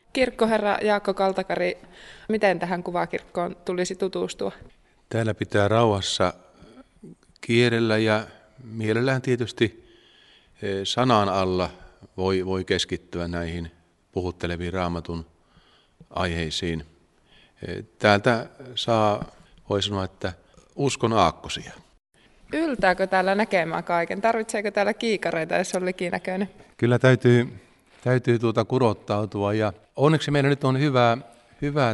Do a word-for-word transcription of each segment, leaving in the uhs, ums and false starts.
Kirkkoherra Jaakko Kaltakari, miten tähän kuvakirkkoon tulisi tutustua? Täällä pitää rauhassa kierrellä ja mielellään tietysti sanan alla voi, voi keskittyä näihin puhutteleviin Raamatun aiheisiin. Täältä saa, voi sanoa, että uskon aakkosia. Yltääkö täällä näkemään kaiken? Tarvitseeko täällä kiikareita, jos on likinäköinen? Kyllä täytyy, täytyy tuota kurottautua ja onneksi meillä nyt on hyvä, hyvä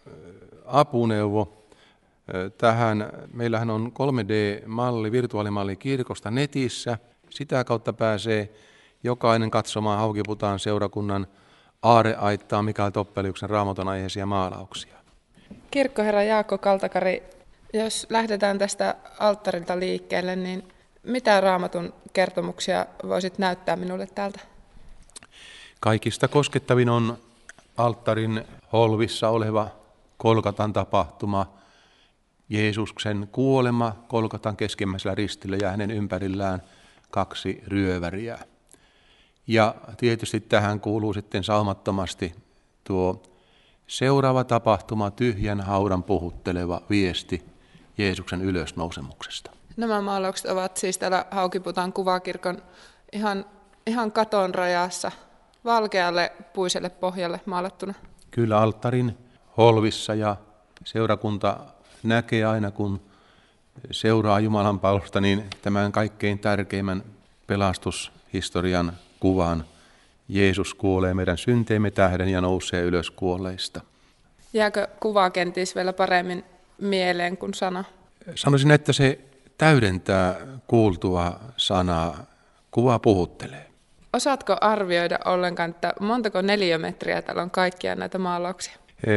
apuneuvo tähän. Meillähän on kolme D-malli, virtuaalimalli kirkosta netissä. Sitä kautta pääsee jokainen katsomaan Haukiputaan seurakunnan aarreaittaa Mikael Toppeliuksen Raamatun aiheisia maalauksia. Kirkkoherra Jaakko Kaltakari, jos lähdetään tästä alttarilta liikkeelle, niin mitä Raamatun kertomuksia voisit näyttää minulle täältä? Kaikista koskettavin on alttarin holvissa oleva Kolkatan tapahtuma, Jeesuksen kuolema Kolkatan keskimmäisellä ristillä ja hänen ympärillään kaksi ryöväriä. Ja tietysti tähän kuuluu sitten saumattomasti tuo seuraava tapahtuma, tyhjän haudan puhutteleva viesti Jeesuksen ylösnousemuksesta. Nämä maalaukset ovat siis täällä Haukiputaan kuvakirkon ihan, ihan katon rajassa, valkealle puiselle pohjalle maalattuna. Kyllä alttarin holvissa ja seurakunta näkee aina, kun seuraa Jumalan palvelusta, niin tämän kaikkein tärkeimmän pelastushistorian kuvan. Jeesus kuolee meidän synteemme tähden ja nousee ylös kuolleista. Jääkö kuva kenties vielä paremmin mieleen kuin sana? Sanoisin, että se täydentää kuultua sanaa. Kuva puhuttelee. Osaatko arvioida ollenkaan, että montako neliömetriä täällä on kaikkia näitä maalauksia?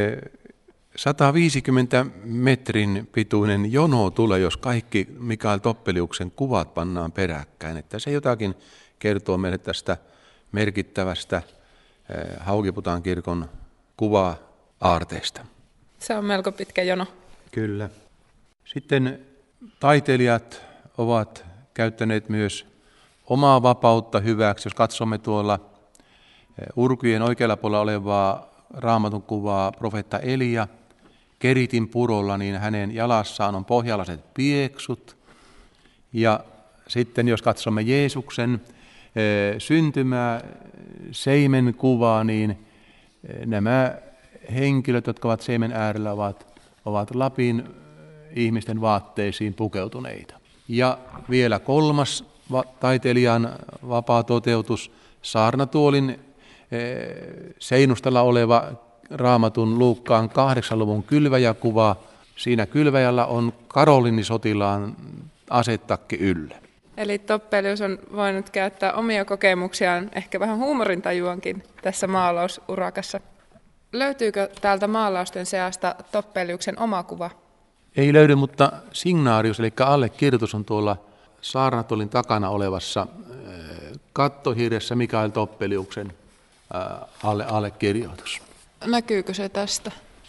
sata viisikymmentä metrin pituinen jono tulee, jos kaikki Mikael Toppeliuksen kuvat pannaan peräkkäin. Että se jotakin kertoo meille tästä merkittävästä Haukiputaan kirkon kuva-aarteesta. Se on melko pitkä jono. Kyllä. Sitten taiteilijat ovat käyttäneet myös omaa vapautta hyväksi. Jos katsomme tuolla urkujen oikealla puolella olevaa Raamatun kuvaa profeetta Elia Keritin purolla, niin hänen jalassaan on pohjalaiset pieksut. Ja sitten jos katsomme Jeesuksen syntymää, seimen kuvaa, niin nämä henkilöt, jotka ovat seimen äärellä, ovat, ovat Lapin ihmisten vaatteisiin pukeutuneita. Ja vielä kolmas taiteilijan vapaa toteutus, saarnatuolin seinustalla oleva Raamatun Luukkaan kahdeksan luvun kylväjäkuva. Siinä kylväjällä on Karoliinisotilaan asetakki yllä. Eli Toppelius on voinut käyttää omia kokemuksiaan, ehkä vähän huumorintajuankin tässä maalausurakassa. Löytyykö täältä maalausten seasta Toppeliuksen oma kuva? Ei löydy, mutta signaarius, eli allekirjoitus on tuolla saarnatuolin takana olevassa kattohirressä Mikael Toppeliuksen alle, allekirjoitus. Näkyykö se tästä?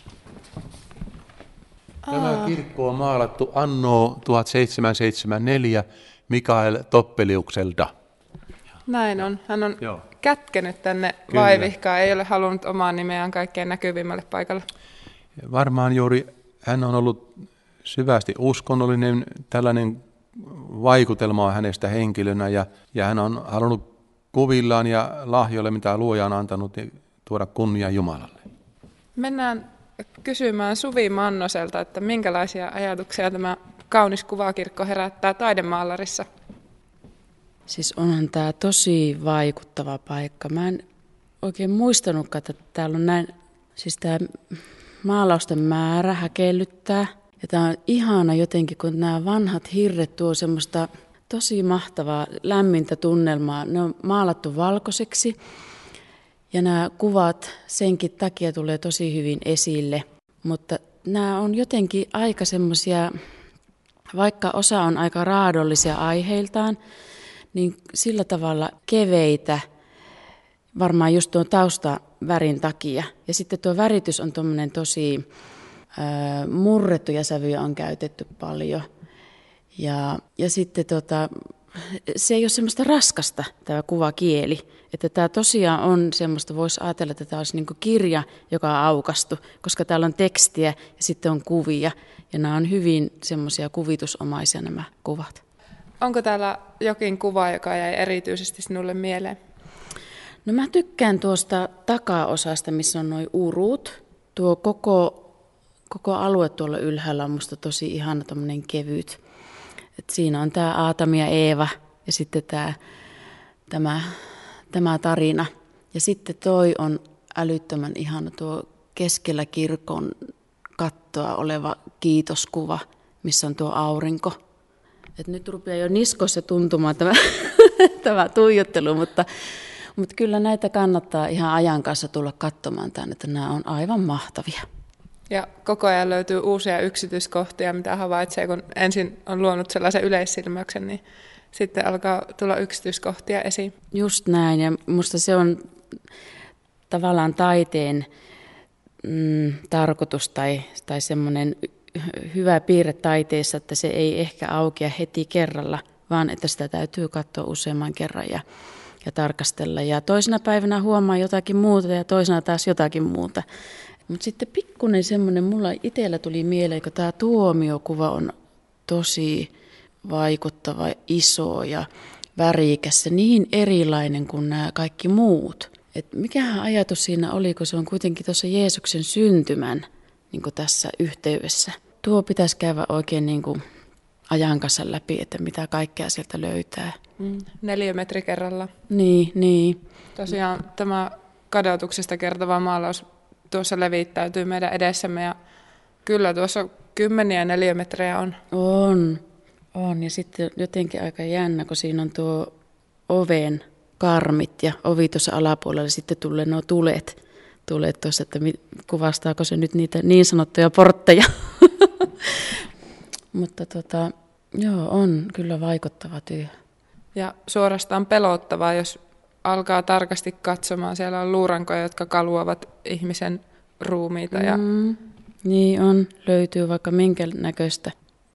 Tämä Aa. kirkko on maalattu anno tuhatseitsemänsataaseitsemänkymmentäneljä Mikael Toppeliukselta. Näin on. Hän on Joo. kätkenyt tänne Kyllä. vaivihkaa, ei ole halunnut omaa nimeään kaikkein näkyvimmälle paikalle. Varmaan juuri hän on ollut syvästi uskonnollinen, tällainen vaikutelma on hänestä henkilönä ja, ja hän on halunnut kuvillaan ja lahjoille, mitä luoja on antanut, niin tuoda kunnia Jumalalle. Mennään kysymään Suvi Mannoselta, että minkälaisia ajatuksia tämä kaunis kuvakirkko herättää taidemaalarissa? Siis onhan tämä tosi vaikuttava paikka. Mä en oikein muistanutkaan, että täällä on näin, siis tämä maalausten määrä häkellyttää. Ja tämä on ihana jotenkin, kun nämä vanhat hirret tuo semmoista tosi mahtavaa lämmintä tunnelmaa. Ne on maalattu valkoiseksi ja nämä kuvat senkin takia tulee tosi hyvin esille. Mutta nämä on jotenkin aika semmoisia, vaikka osa on aika raadollisia aiheiltaan, niin sillä tavalla keveitä, varmaan just tuon taustavärin takia. Ja sitten tuo väritys on tuommoinen tosi äh, murrettuja sävyjä on käytetty paljon. Ja, ja sitten tota, se ei ole semmoista raskasta tämä kuvakieli. Että tämä tosiaan on semmoista, voisi ajatella, että tämä olisi niin kuin kirja, joka on aukastu, koska täällä on tekstiä ja sitten on kuvia. Ja nämä on hyvin semmoisia kuvitusomaisia nämä kuvat. Onko täällä jokin kuva, joka jäi erityisesti sinulle mieleen? No mä tykkään tuosta takaosasta, missä on nuo urut. Tuo koko, koko alue tuolla ylhäällä on musta tosi ihana tommonen kevyt. Et siinä on tämä Aatami ja Eeva ja sitten tää, tämä, tämä tarina. Ja sitten toi on älyttömän ihana tuo keskellä kirkon kattoa oleva kiitoskuva, missä on tuo aurinko. Et nyt rupeaa jo niskoissa tuntumaan tämä, tämä tuijottelu, mutta, mutta kyllä näitä kannattaa ihan ajan kanssa tulla katsomaan tänne, että nämä on aivan mahtavia. Ja koko ajan löytyy uusia yksityiskohtia, mitä havaitsee, kun ensin on luonut sellaisen yleissilmäyksen, niin sitten alkaa tulla yksityiskohtia esiin. Just näin, ja musta se on tavallaan taiteen mm, tarkoitus tai, tai semmoinen hyvä piirre taiteessa, että se ei ehkä aukea heti kerralla, vaan että sitä täytyy katsoa useamman kerran ja, ja tarkastella. Ja toisena päivänä huomaa jotakin muuta ja toisena taas jotakin muuta. Mutta sitten pikkuinen semmoinen, mulla itsellä tuli mieleen, kun tämä tuomiokuva on tosi vaikuttava, iso ja värikäs ja niin erilainen kuin nämä kaikki muut. Et mikähän ajatus siinä oli, kun se on kuitenkin tuossa Jeesuksen syntymän niin kuin tässä yhteydessä. Tuo pitäisi käydä oikein niin kuin ajan kanssa läpi, että mitä kaikkea sieltä löytää. Mm, neljä metri kerralla. Niin, niin. Tosiaan tämä kadotuksesta kertova maalaus tuossa levittäytyy meidän edessämme ja kyllä tuossa kymmeniä neliömetrejä on. On, on ja sitten jotenkin aika jännä, kun siinä on tuo oven karmit ja ovi tuossa alapuolella sitten tulee nuo tulet. Tulet tuossa, että kuvastaako se nyt niitä niin sanottuja portteja. Mutta tota, joo, on kyllä vaikuttava työ. Ja suorastaan pelottavaa, jos alkaa tarkasti katsomaan. Siellä on luurankoja, jotka kaluavat ihmisen ruumiita. Ja... Mm, niin on, löytyy vaikka minkä näköistä.